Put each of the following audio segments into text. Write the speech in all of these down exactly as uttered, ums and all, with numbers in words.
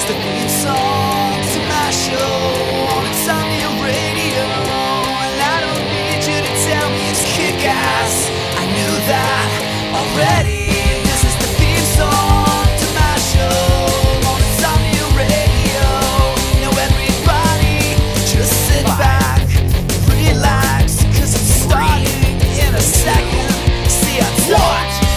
the theme song to my show on Insomnia Radio. And I don't need you to tell me it's kick-ass. I knew that already. This is the theme song to my show on Insomnia Radio. Now everybody just sit back, relax, cause it's starting in a second. See, I told you.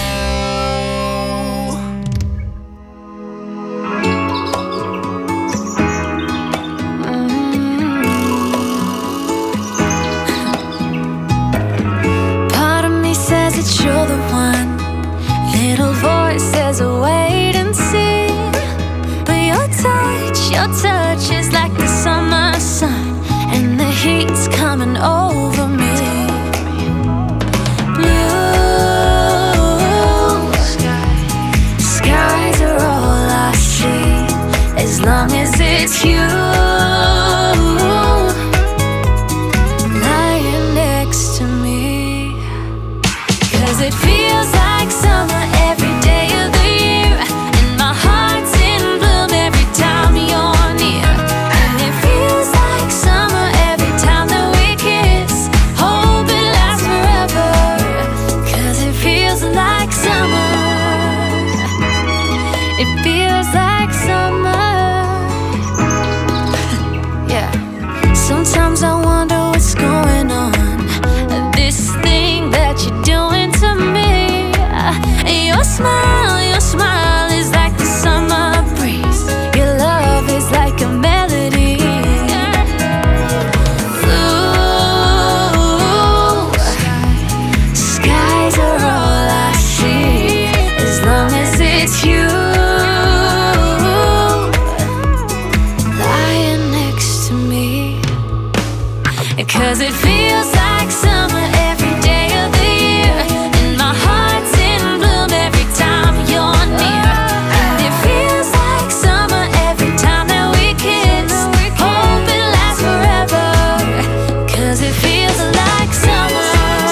You're the one. Little voice says wait and see. But your touch, your touch is like the summer sun, and the heat's coming over me. Blue skies are all I see, as long as it's you lying next to me. Cause it feels like summer every day of the year, and my heart's in bloom every time you're near. And it feels like summer every time that we kiss. Hope it lasts forever, cause it feels like summer. It feels like summer. Yeah. Sometimes I wonder what's going on. This thing that you're doing to me. Your smile, your smile is like the summer breeze. Your love is like a melody. Blue skies are all I see, as long as it's you lying next to me. Cause it feels like summer every day of the year, and my heart's in bloom every time you're near. And it feels like summer every time that we kiss. Hope it lasts forever, cause it feels like summer.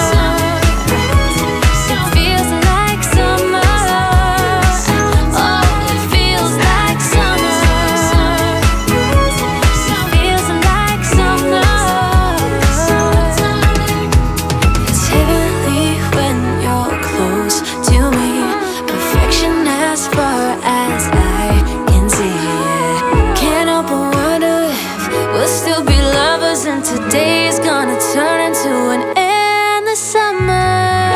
It feels like summer. Oh, it feels like summer. It feels like summer. It's heavenly when you're close to me. Perfection as far as I can see. Can't help but wonder if we'll still be lovers, and today's gonna turn into an endless summer.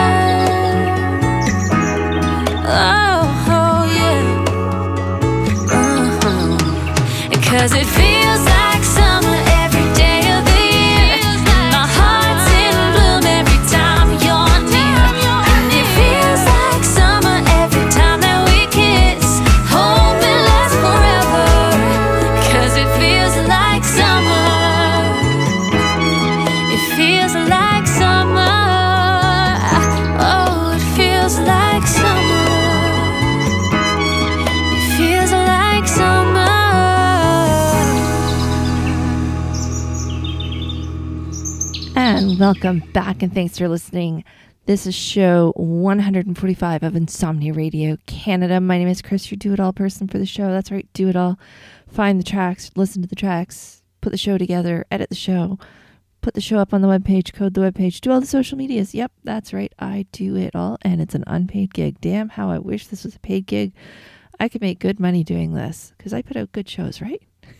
Oh, oh yeah. Uh-huh. Cause it feels like summer every day of the year, and my heart's in bloom every time you're near. And it feels like summer every time that we kiss. Hope it lasts forever, cause it feels like summer. It feels like summer. Oh, it feels like summer. It feels like summer. And welcome back, and thanks for listening. This is show one forty-five of Insomnia Radio Canada. My name is Chris, your do-it-all person for the show. That's right, do it all. Find the tracks, listen to the tracks, put the show together, edit the show, put the show up on the webpage, code the webpage, do all the social medias. Yep, that's right, I do it all, and it's an unpaid gig. Damn, how I wish this was a paid gig. I could make good money doing this, because I put out good shows, right?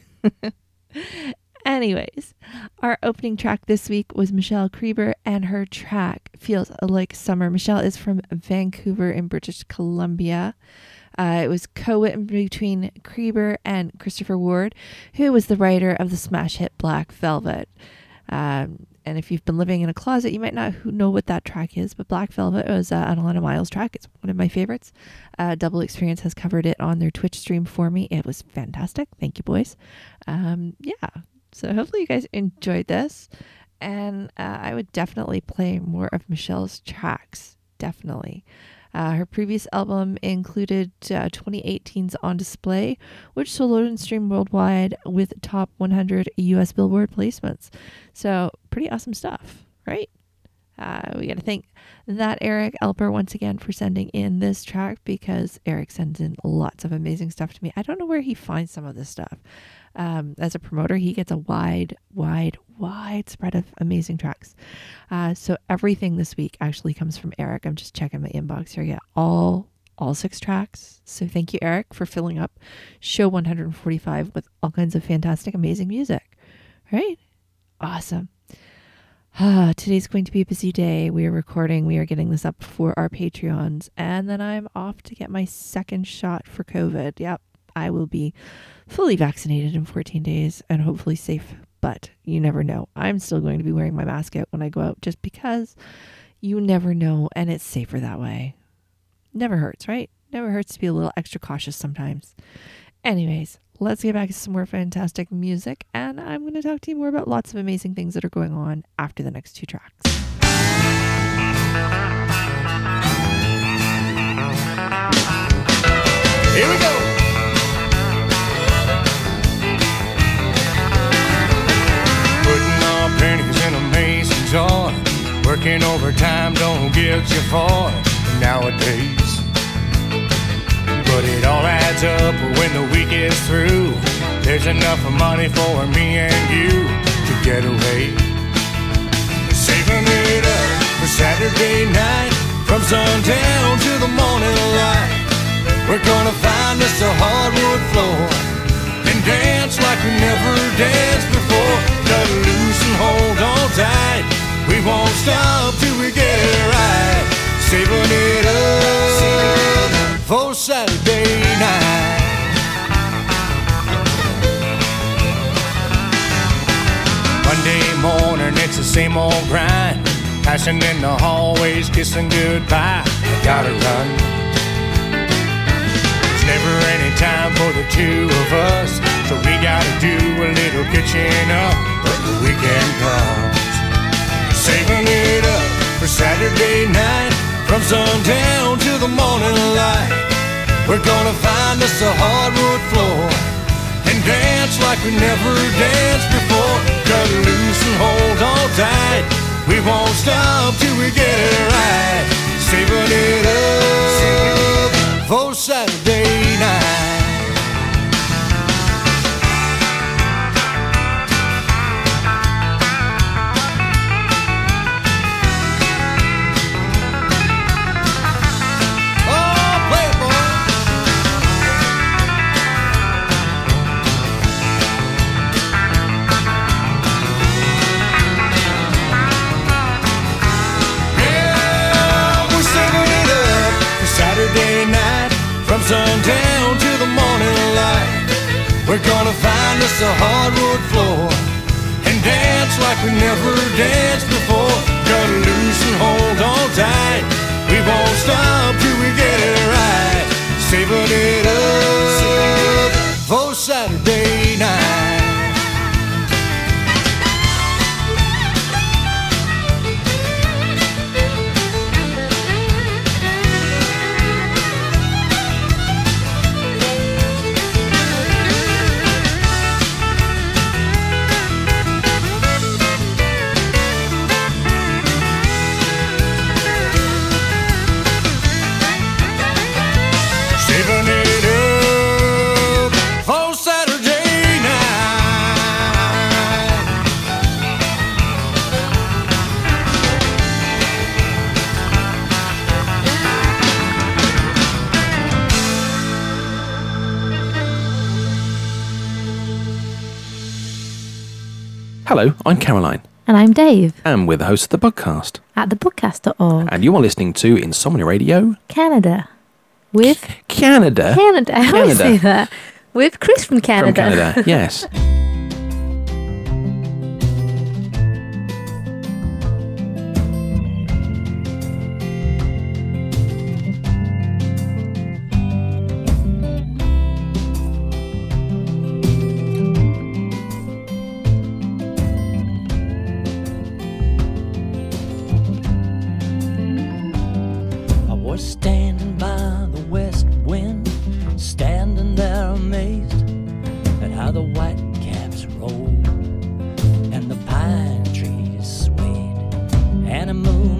Anyways, our opening track this week was Michelle Creber, and her track Feels Like Summer. Michelle is from Vancouver in British Columbia. Uh, it was co-written between Creber and Christopher Ward, who was the writer of the smash hit Black Velvet. Um, and if you've been living in a closet, you might not know what that track is, but Black Velvet was uh, an Alana Miles track. It's one of my favorites. Uh, Double Experience has covered it on their Twitch stream for me. It was fantastic. Thank you, boys. Um, yeah. So hopefully you guys enjoyed this, and uh, I would definitely play more of Michelle's tracks, definitely. Uh, her previous album included uh, twenty eighteen's On Display, which sold and streamed worldwide with top one hundred U S Billboard placements. So pretty awesome stuff, right? Uh, we got to thank that Eric Elper once again for sending in this track, because Eric sends in lots of amazing stuff to me. I don't know where he finds some of this stuff. Um, as a promoter, he gets a wide, wide, wide spread of amazing tracks. Uh, so everything this week actually comes from Eric. I'm just checking my inbox here. Yeah, all all six tracks. So thank you, Eric, for filling up show one forty-five with all kinds of fantastic, amazing music. All right? Awesome. Ah, today's going to be a busy day. We are recording. We are getting this up for our Patreons. And then I'm off to get my second shot for COVID. Yep, I will be fully vaccinated in fourteen days and hopefully safe. But you never know. I'm still going to be wearing my mask out when I go out, just because you never know, and it's safer that way. Never hurts, right? Never hurts to be a little extra cautious sometimes. Anyways, let's get back to some more fantastic music, and I'm going to talk to you more about lots of amazing things that are going on after the next two tracks. Here we go. Putting our pennies in a mason jar, working overtime don't get you far nowadays. But it all adds up when the week is through. There's enough money for me and you to get away. Saving it up for Saturday night, from sundown to the morning light. We're gonna find us a hardwood floor and dance like we never danced before. Cut loose and hold on tight. We won't stop till we get it right. Saving it up for Saturday night. Monday morning, it's the same old grind. Passing in the hallways, kissing goodbye. I gotta run. There's never any time for the two of us, so we gotta do a little catching up when the weekend comes. Saving it up for Saturday night, from sundown to the morning light. We're gonna find us a hardwood floor and dance like we never danced before. Cut loose and hold on tight. We won't stop till we get it right. Saving it up for Saturday night. From sundown to the morning light, we're gonna find us a hardwood floor and dance like we never danced before. Cut loose and hold on tight. We won't stop till we get it right. Saving it up for Saturday night. Hello, I'm Caroline. And I'm Dave. And we're the hosts of the podcast. At the podcast dot org. And you are listening to Insomnia Radio Canada. With... C- Canada? Canada. How do I say that? With Chris from Canada. From Canada, yes. Standing by the west wind, standing there amazed at how the white caps rolled and the pine trees swayed, and a moon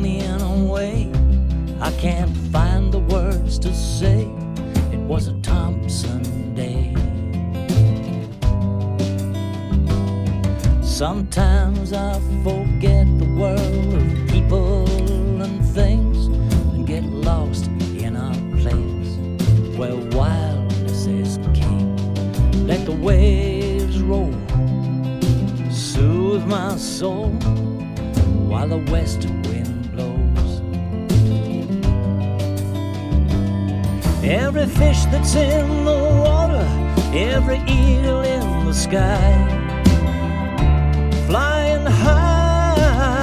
Sometimes I forget the world of people and things and get lost in a place where wildness is king. Let the waves roll, soothe my soul while the west wind blows. Every fish that's in the water, every eagle in the sky, flying high.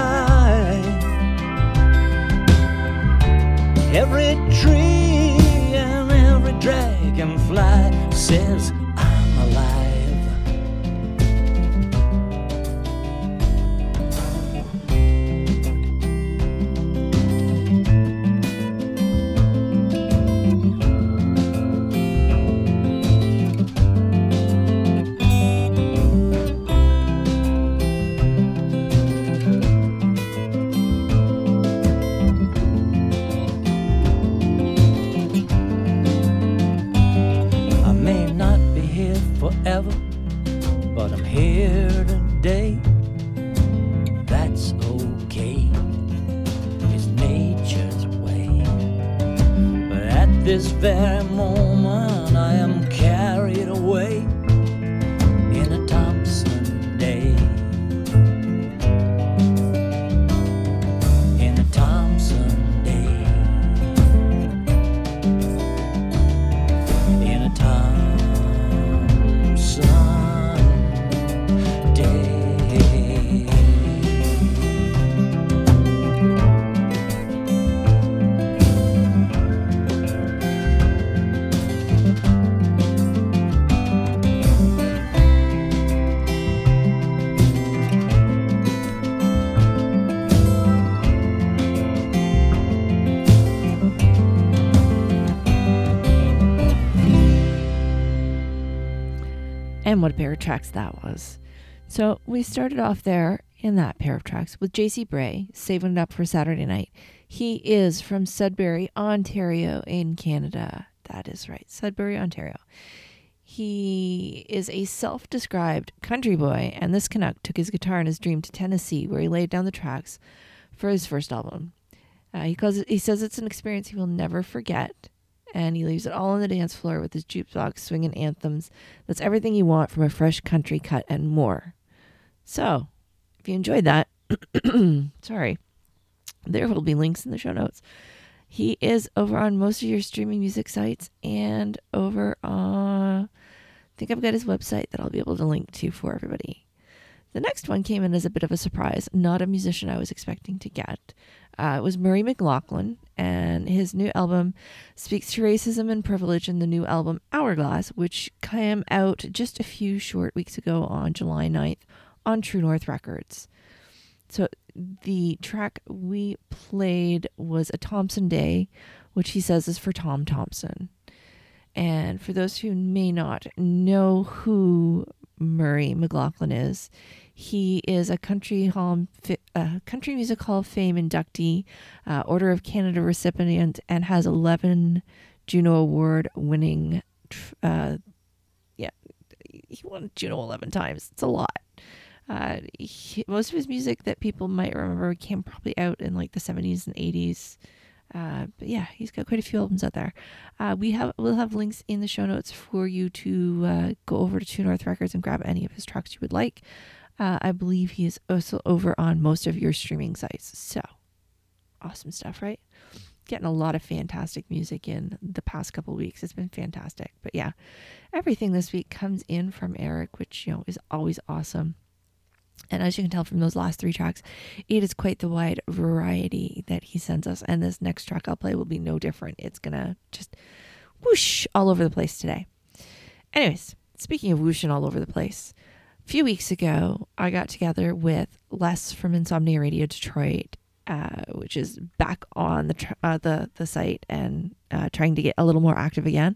Every tree and every dragonfly says I'm alive. Forever, but I'm here today. That's okay, it's nature's way. But at this very moment I am carried away in a Thompson day. In a Thompson day. In a Thompson And what a pair of tracks that was. So we started off there in that pair of tracks with J C Bray, Saving It Up for Saturday Night. He is from Sudbury, Ontario in Canada. That is right, Sudbury, Ontario. He is a self-described country boy, and this Canuck took his guitar and his dream to Tennessee, where he laid down the tracks for his first album. Uh, he calls it, he says it's an experience he will never forget. And he leaves it all on the dance floor with his jukebox swinging anthems. That's everything you want from a fresh country cut and more. So, if you enjoyed that, sorry, there will be links in the show notes. He is over on most of your streaming music sites and over on, I think I've got his website that I'll be able to link to for everybody. The next one came in as a bit of a surprise, not a musician I was expecting to get. Uh, it was Murray McLaughlin, and his new album speaks to racism and privilege in the new album Hourglass, which came out just a few short weeks ago on July ninth on True North Records. So the track we played was A Thompson Day, which he says is for Tom Thompson. And for those who may not know who Murray McLaughlin is, he is a country hall, uh, country music hall of fame inductee, uh, Order of Canada recipient, and has eleven Juno Award winning. Uh, yeah, he won Juno eleven times. It's a lot. Uh, he, most of his music that people might remember came probably out in like the seventies and eighties. Uh, but yeah, he's got quite a few albums out there. Uh, we have we'll have links in the show notes for you to uh, go over to True North Records and grab any of his tracks you would like. Uh, I believe he is also over on most of your streaming sites. So awesome stuff, right? Getting a lot of fantastic music in the past couple of weeks. It's been fantastic. But yeah, everything this week comes in from Eric, which, you know, is always awesome. And as you can tell from those last three tracks, it is quite the wide variety that he sends us. And this next track I'll play will be no different. It's going to just whoosh all over the place today. Anyways, speaking of whooshing all over the place, a few weeks ago, I got together with Les from Insomnia Radio Detroit, uh, which is back on the tr- uh, the the site and uh, trying to get a little more active again.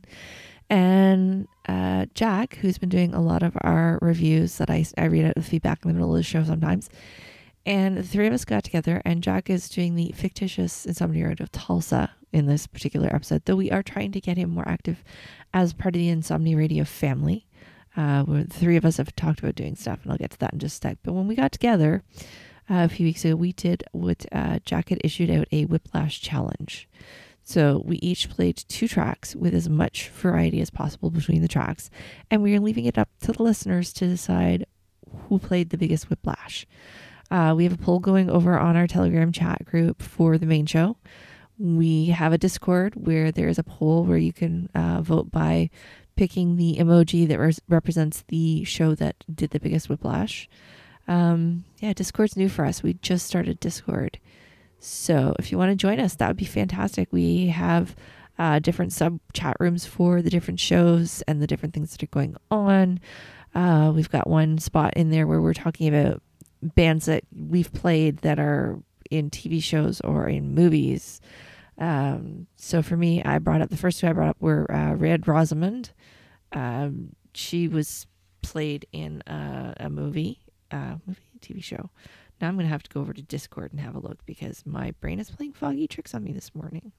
And uh, Jack, who's been doing a lot of our reviews that I, I read out the feedback in the middle of the show sometimes. And the three of us got together, and Jack is doing the fictitious Insomnia Radio of Tulsa in this particular episode, though we are trying to get him more active as part of the Insomnia Radio family. Uh, where the three of us have talked about doing stuff, and I'll get to that in just a sec. But when we got together uh, a few weeks ago, we did what uh, Jack had issued out a Whiplash challenge. So we each played two tracks with as much variety as possible between the tracks, and we are leaving it up to the listeners to decide who played the biggest Whiplash. Uh, we have a poll going over on our Telegram chat group for the main show. We have a Discord where there is a poll where you can uh, vote by picking the emoji that res- represents the show that did the biggest Whiplash. Um, yeah, Discord's new for us. We just started Discord. So if you want to join us, that would be fantastic. We have uh, different sub chat rooms for the different shows and the different things that are going on. Uh, we've got one spot in there where we're talking about bands that we've played that are in T V shows or in movies. Um, so for me, I brought up, the first two I brought up were uh, Red Rosamond. Um, she was played in uh, a movie, uh, movie, T V show. Now I'm going to have to go over to Discord and have a look because my brain is playing foggy tricks on me this morning.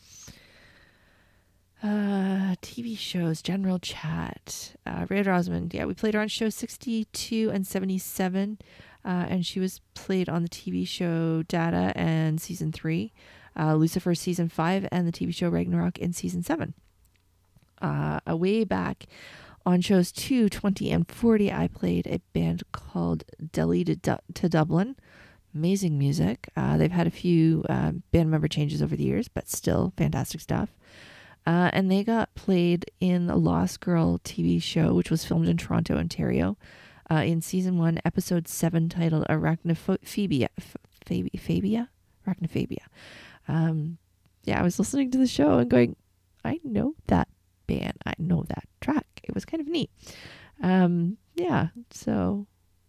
Uh, T V shows, general chat. Uh, Red Rosamond, yeah, we played her on show sixty-two and seventy-seven, uh, and she was played on the T V show Data and season three, uh, Lucifer season five, and the T V show Ragnarok in season seven. Uh, a way back on shows two, twenty, and forty, I played a band called Delhi to, du- to Dublin. Amazing music. Uh, they've had a few uh, band member changes over the years, but still fantastic stuff. Uh, and they got played in the Lost Girl T V show, which was filmed in Toronto, Ontario, uh, in season one, episode seven, titled Arachnophobia. Phobia? Phobia? Arachnophobia. Um, yeah, I was listening to the show and going, I know that band. I know that track. It was kind of neat. Um, yeah, so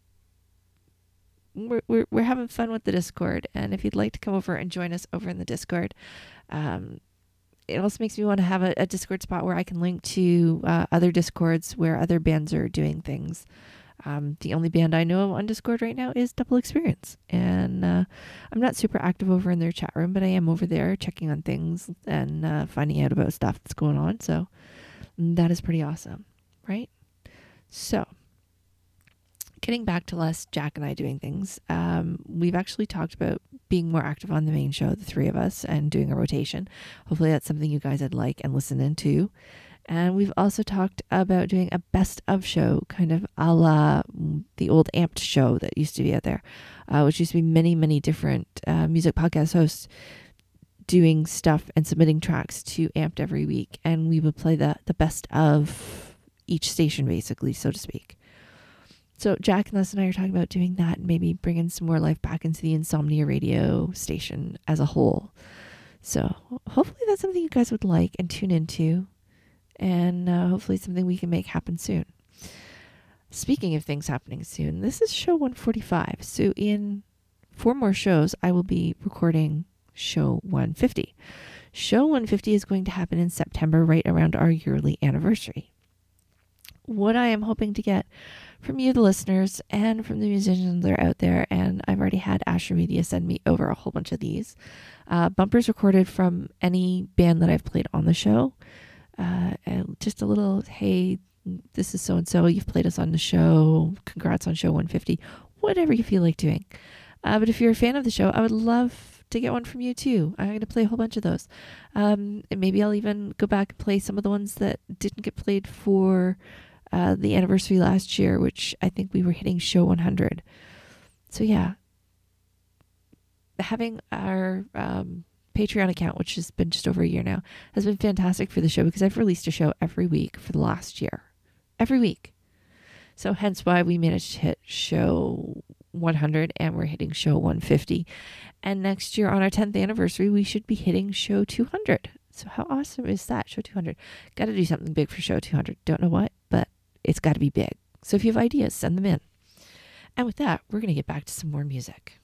we're, we're we're having fun with the Discord, and if you'd like to come over and join us over in the Discord, um, it also makes me want to have a, a Discord spot where I can link to uh, other Discords where other bands are doing things. Um, the only band I know of on Discord right now is Double Experience, and uh, I'm not super active over in their chat room, but I am over there checking on things and uh, finding out about stuff that's going on. So that is pretty awesome, right? So getting back to us, Jack and I doing things, um, we've actually talked about being more active on the main show, the three of us, and doing a rotation. Hopefully that's something you guys would like and listen into. And we've also talked about doing a best of show, kind of a la the old Amped show that used to be out there, uh, which used to be many, many different uh, music podcast hosts doing stuff and submitting tracks to Amped every week. And we would play the, the best of each station, basically, so to speak. So Jack and Les and I are talking about doing that and maybe bringing some more life back into the Insomnia Radio station as a whole. So hopefully that's something you guys would like and tune into. And uh, hopefully something we can make happen soon. Speaking of things happening soon, this is show one forty-five. So in four more shows, I will be recording show one fifty. Show one fifty is going to happen in September, right around our yearly anniversary. What I am hoping to get from you, the listeners, and from the musicians that are out there, and I've already had Asher Media send me over a whole bunch of these, uh, bumpers recorded from any band that I've played on the show. Uh, and just a little, hey, this is so-and-so, you've played us on the show, congrats on show one fifty, whatever you feel like doing. Uh, but if you're a fan of the show, I would love to get one from you too. I'm going to play a whole bunch of those. Um, and maybe I'll even go back and play some of the ones that didn't get played for uh, the anniversary last year, which I think we were hitting show one hundred. So yeah, having our... Um, Patreon account, which has been just over a year now, has been fantastic for the show because I've released a show every week for the last year. Every week. So hence why we managed to hit show one hundred and we're hitting show one fifty. And next year on our tenth anniversary, we should be hitting show two hundred. So how awesome is that? Show two hundred. Got to do something big for show two hundred. Don't know what, but it's got to be big. So if you have ideas, send them in. And with that, we're going to get back to some more music.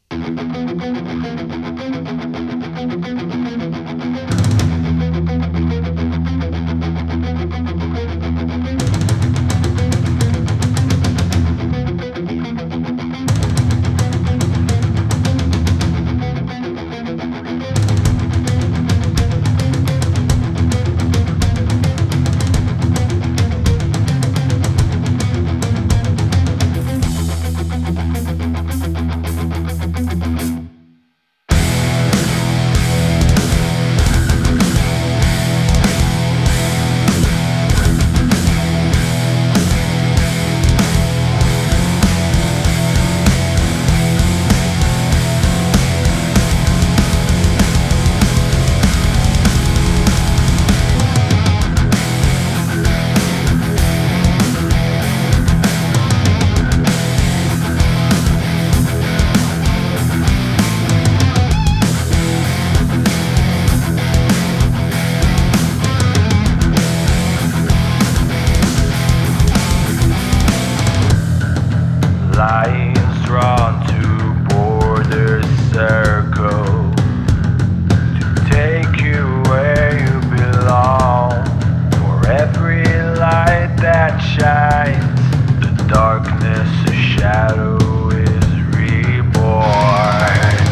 light, the darkness, a shadow is reborn.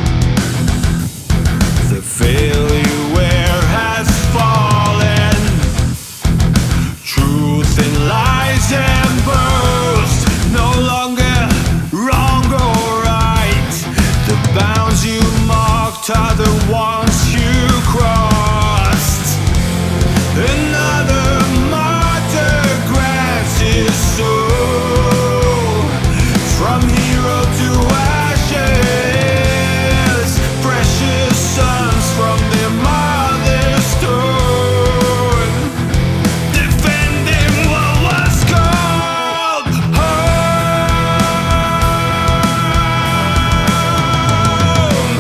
The failure has fallen, truth and lies embossed, no longer wrong or right. The bounds you marked are the ones you crossed. Another martyr grants his soul, from hero to ashes, precious sons from their mother's stone, defending what was called home.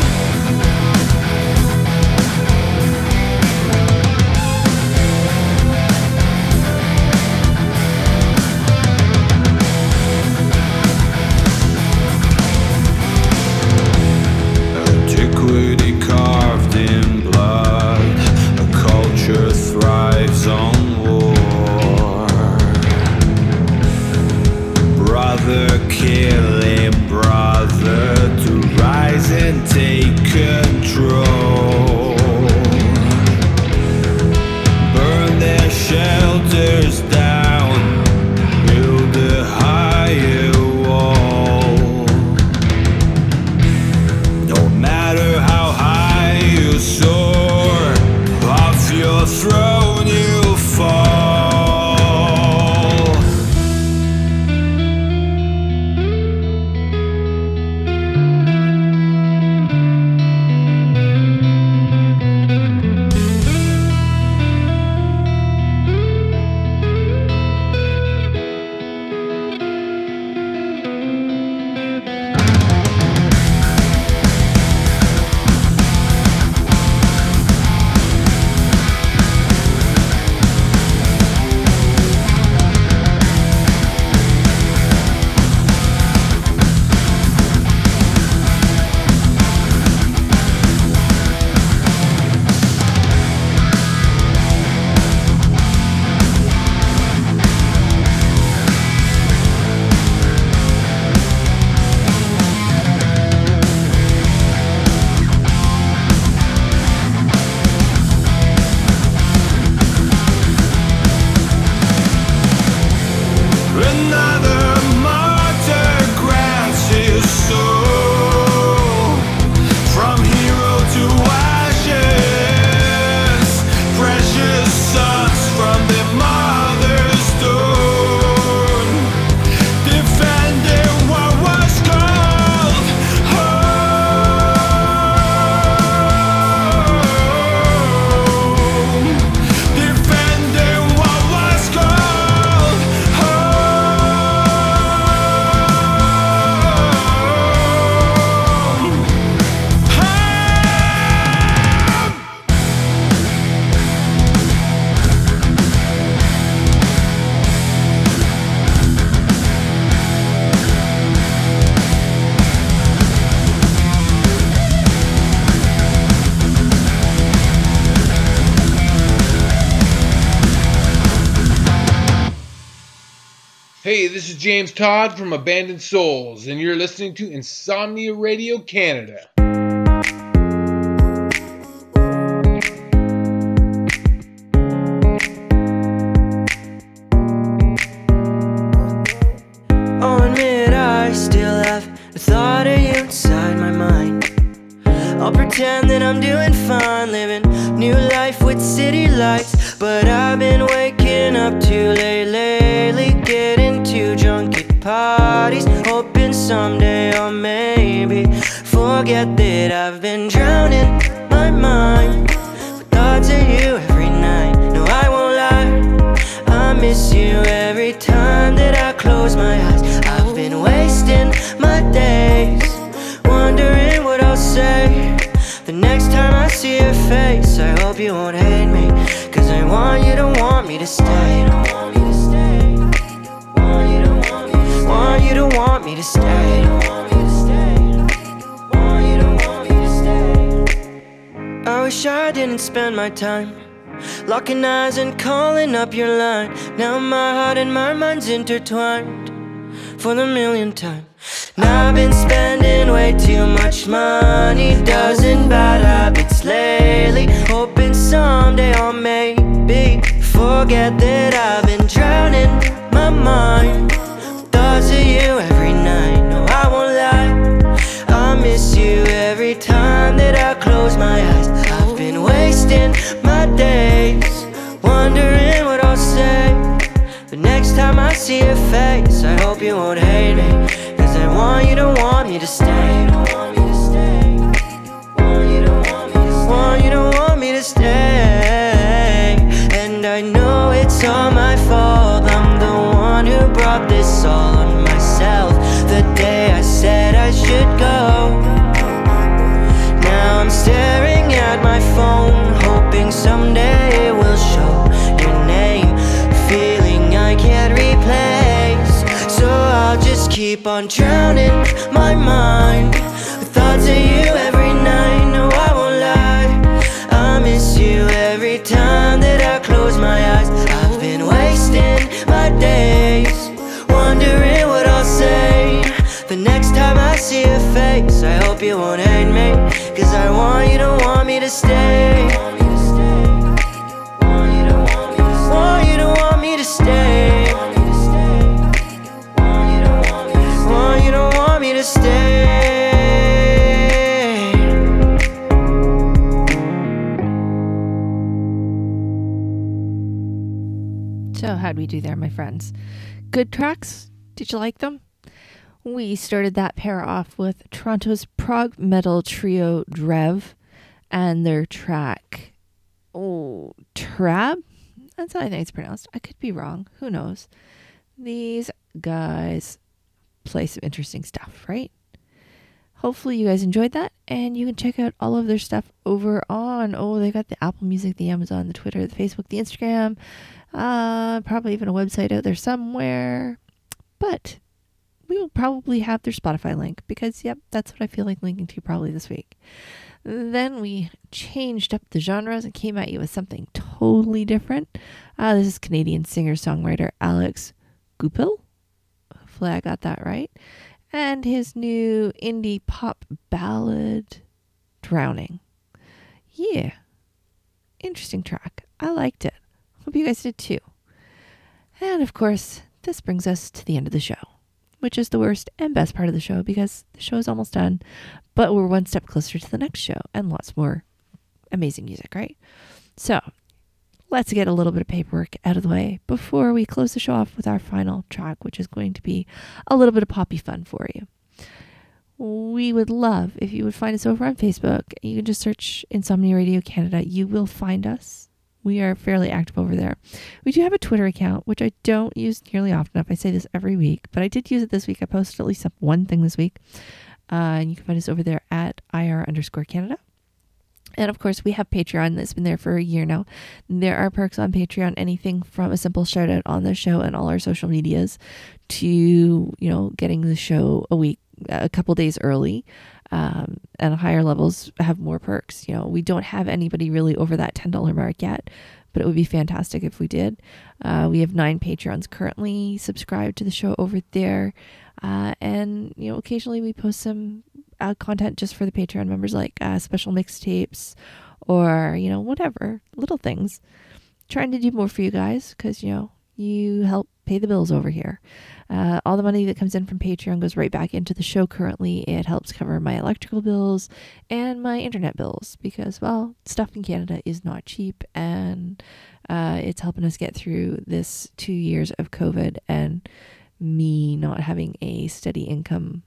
Antiquity carved in blood, a culture thrives on war. Brother killing brother to rise and take control. Burn their shelters down, build a higher wall. No matter how high you soar, off your throne you'll fall. Another martyr grants his soul, from hero to ashes, precious sons from their mother's stone, defending what was called home, defending what was called Hey, this is James Todd from Abandoned Souls, and you're listening to Insomnia Radio Canada. I'll admit I still have the thought of you inside my mind. I'll pretend that I'm doing fine, living new life with city lights. But I've been waking up too late lately, getting too drunk at parties, hoping someday I'll maybe forget that I've been drowning my mind with thoughts of you every night. No, I won't lie, I miss you every time that I close my eyes. I've been wasting my days wondering what I'll say the next time I see your face. I hope you won't hate me, cause I want you to want me to stay. Want you to want me to stay. Want you to want me to stay. I wish I didn't spend my time locking eyes and calling up your line. Now my heart and my mind's intertwined for the millionth time. Now I've been spending way too much money, dozen bad habits lately, hoping someday I'll maybe forget that I've been drowning my mind. Thoughts of you every night, no I won't lie, I miss you every time that I close my eyes. I've been wasting my days, wondering what I'll say the next time I see your face. I hope you won't hate me, cause I want you to want me to stay. Want you to want me to stay. Want you to want me to stay. And I know it's all my fault, I'm the one who brought this all on myself the day I said I should go. Now I'm staring at my phone, hoping someday it will show your name, feeling I can't replace. So I'll just keep on drowning my mind with thoughts of you every night. No, I won't lie, I miss you every time that I close my eyes. I've been wasting my days, wondering what I'll say the next time I see your face. I hope you won't hate me, cause I want you to want me to stay. Want you to want me to stay. Want you to want me to stay. Want you to want me to stay. So how'd we do there, my friends? Good tracks? Did you like them? We started that pair off with Toronto's prog metal trio Drev and their track, oh, Trab? That's how I think it's pronounced. I could be wrong. Who knows? These guys play some interesting stuff, right? Hopefully you guys enjoyed that, and you can check out all of their stuff over on, oh, they got the Apple Music, the Amazon, the Twitter, the Facebook, the Instagram, uh, probably even a website out there somewhere. But we will probably have their Spotify link because, yep, that's what I feel like linking to probably this week. Then we changed up the genres and came at you with something totally different. Uh, this is Canadian singer-songwriter Alex Goupil. Hopefully I got that right. And his new indie pop ballad, Drowning. Yeah. Interesting track. I liked it. Hope you guys did too. And of course, this brings us to the end of the show, which is the worst and best part of the show because the show is almost done, but we're one step closer to the next show and lots more amazing music, right? So let's get a little bit of paperwork out of the way before we close the show off with our final track, which is going to be a little bit of poppy fun for you. We would love if you would find us over on Facebook. You can just search Insomnia Radio Canada. You will find us. We are fairly active over there. We do have a Twitter account, which I don't use nearly often enough. I say this every week, but I did use it this week. I posted at least up one thing this week. Uh, and you can find us over there at IR underscore Canada. And of course, we have Patreon that's been there for a year now. There are perks on Patreon, anything from a simple shout out on the show and all our social medias to, you know, getting the show a week, a couple days early. Um, and higher levels have more perks. You know, we don't have anybody really over that ten dollars mark yet, but it would be fantastic if we did. Uh, we have nine Patreons currently subscribed to the show over there. Uh, and, you know, occasionally we post some uh, content just for the Patreon members, like uh, special mixtapes or, you know, whatever, little things. Trying to do more for you guys because, you know, you help pay the bills over here. Uh, all the money that comes in from Patreon goes right back into the show currently. It helps cover my electrical bills and my internet bills because, well, stuff in Canada is not cheap, and uh, it's helping us get through this two years of COVID and me not having a steady income.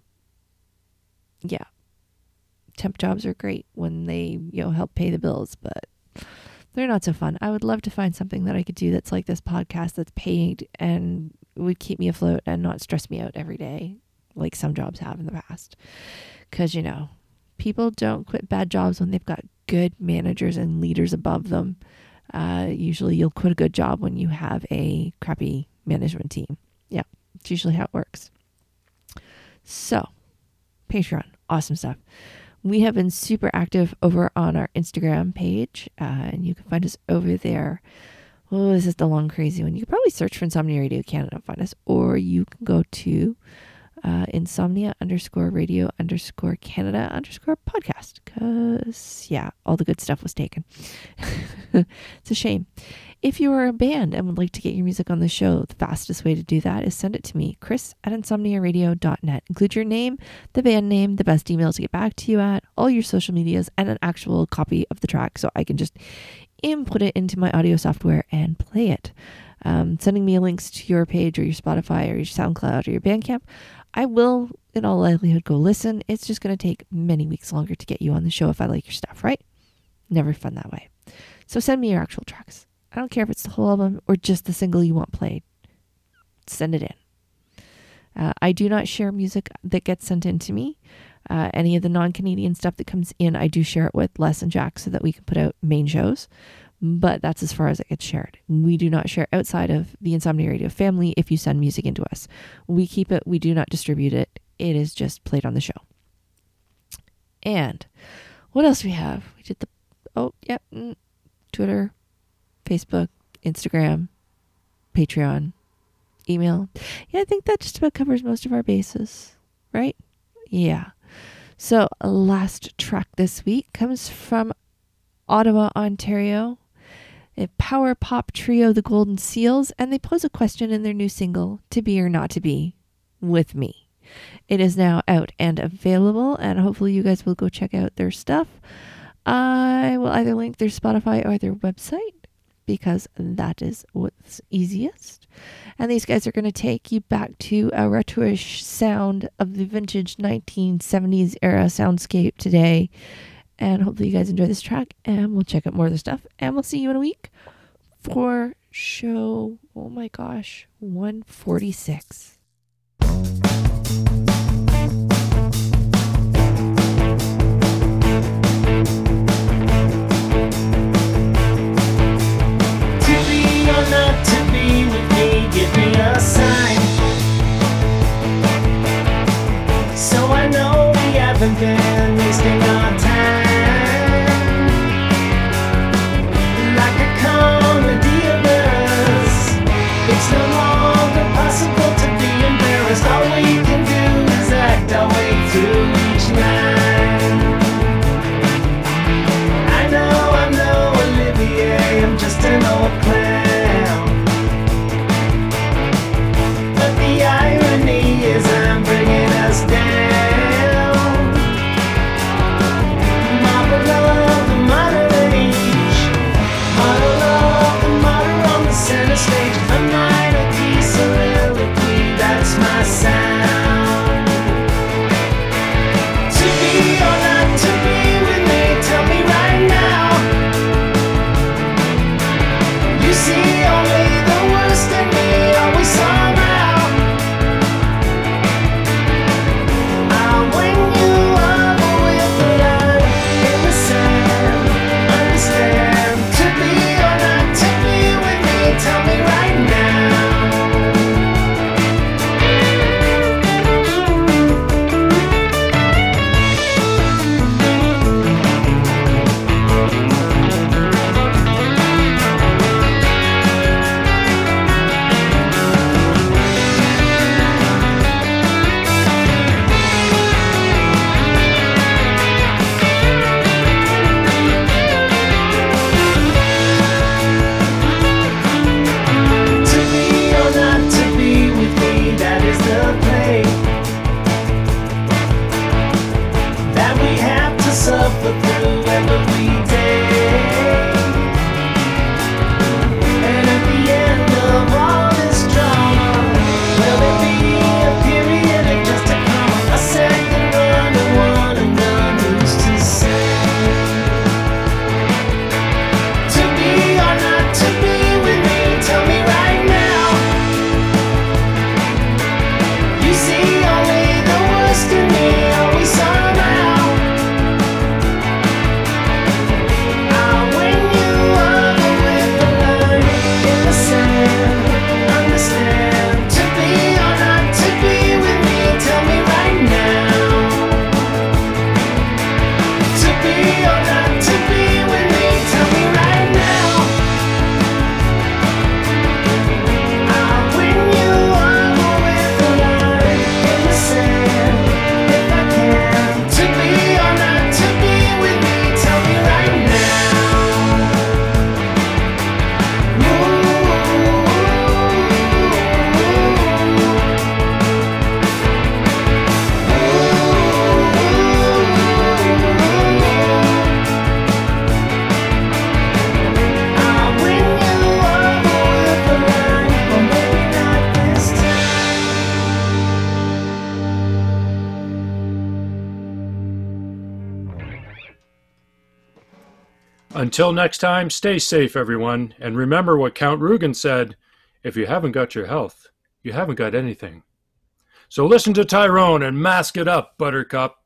Yeah. Temp jobs are great when they, you know, help pay the bills, but they're not so fun. I would love to find something that I could do that's like this podcast that's paid and would keep me afloat and not stress me out every day like some jobs have in the past. Because, you know, people don't quit bad jobs when they've got good managers and leaders above them. Uh, usually you'll quit a good job when you have a crappy management team. Yeah, it's usually how it works. So, Patreon, awesome stuff. We have been super active over on our Instagram page, uh, and you can find us over there. Oh, this is the long, crazy one. You can probably search for Insomnia Radio Canada and find us, or you can go to uh, insomnia underscore radio underscore Canada underscore podcast, because, yeah, all the good stuff was taken. It's a shame. If you are a band and would like to get your music on the show, the fastest way to do that is send it to me, Chris at insomnia radio dot net. Include your name, the band name, the best email to get back to you at, all your social medias, and an actual copy of the track so I can just input it into my audio software and play it. Um, sending me links to your page or your Spotify or your SoundCloud or your Bandcamp, I will, in all likelihood, go listen. It's just going to take many weeks longer to get you on the show if I like your stuff, right? Never fun that way. So send me your actual tracks. I don't care if it's the whole album or just the single you want played. Send it in. Uh, I do not share music that gets sent in to me. Uh, any of the non-Canadian stuff that comes in, I do share it with Les and Jack so that we can put out main shows. But that's as far as it gets shared. We do not share outside of the Insomnia Radio family if you send music into us. We keep it. We do not distribute it. It is just played on the show. And what else we have? We did the... Oh, yep. Yeah, Twitter, Facebook, Instagram, Patreon, email. Yeah, I think that just about covers most of our bases, right? Yeah. So, last track this week comes from Ottawa, Ontario, a power pop trio, the Golden Seals, and they pose a question in their new single, To Be or Not to Be, with me. It is now out and available, and hopefully you guys will go check out their stuff. I will either link their Spotify or their website, because that is what's easiest. And these guys are going to take you back to a retro-ish sound of the vintage nineteen seventies era soundscape today. And hopefully you guys enjoy this track, and we'll check out more of the stuff, and we'll see you in a week for show, oh my gosh, one forty-six. Not to be with me, give me a sign, so I know we haven't been wasting our time. Like a comedy of errors, it's no longer possible to be embarrassed. All we can do is act our way through each line. I know, I know, Olivier, I'm just an old clown. The irony is I'm bringing us down. Until next time, stay safe, everyone, and remember what Count Rugen said, if you haven't got your health, you haven't got anything. So listen to Tyrone and mask it up, Buttercup.